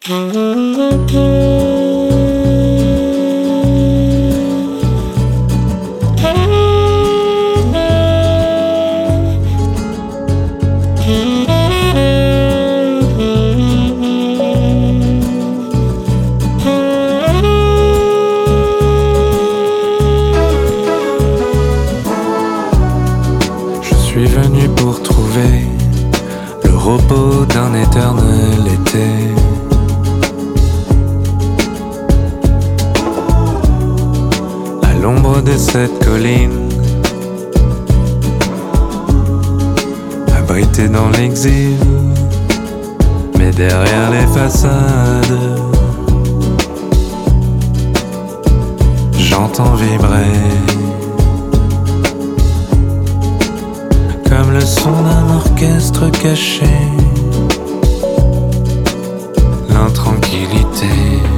Je suis venu pour trouver le repos d'un éternel été. À l'ombre de cette colline, abrité dans l'exil, mais derrière les façades, j'entends vibrer comme le son d'un orchestre caché, l'intranquillité.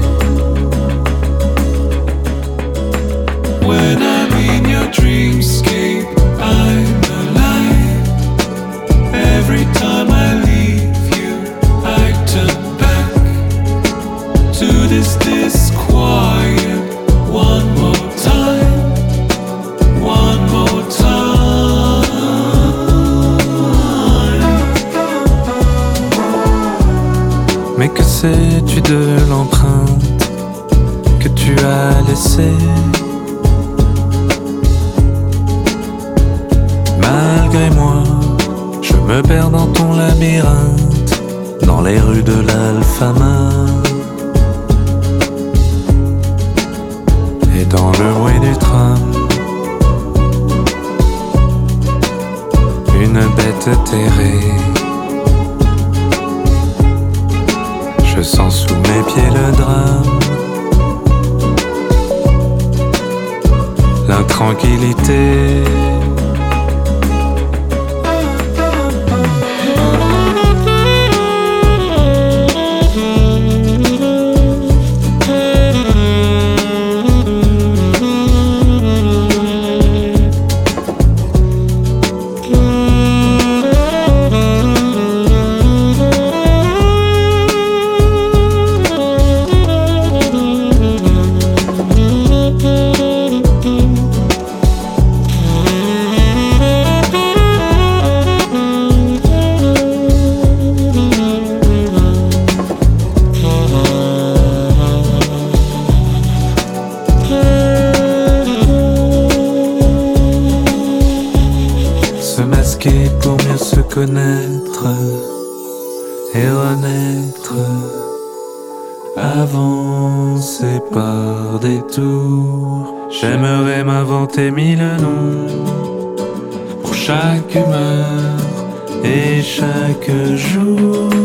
When I'm in your dreamscape, I'm alive. Every time I leave you, I turn back to this disquiet. One more time, one more time. Mais que sais-tu de l'empreinte que tu as laissée? Malgré moi, je me perds dans ton labyrinthe, dans les rues de l'Alfama et dans le bruit du tram. Une bête terrée, je sens sous mes pieds le drame, l'intranquillité. Se masquer pour mieux se connaître et renaître, avancer par détours. J'aimerais m'inventer mille noms pour chaque humeur et chaque jour.